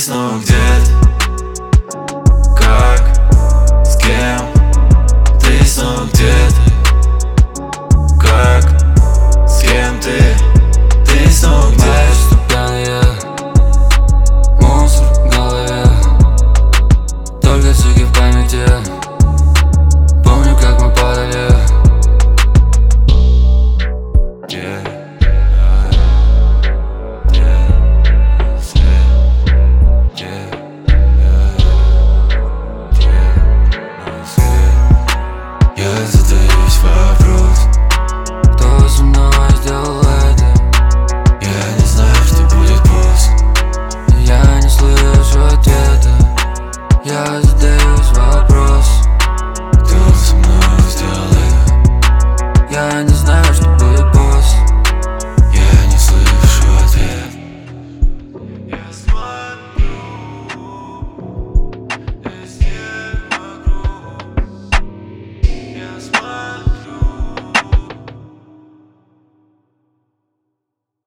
снова где-то. Как? С кем? Ты снова где-то. Как? С кем ты? Ты снова где-то. Знаешь, что пьяный я, мусор в голове, только звуки в памяти.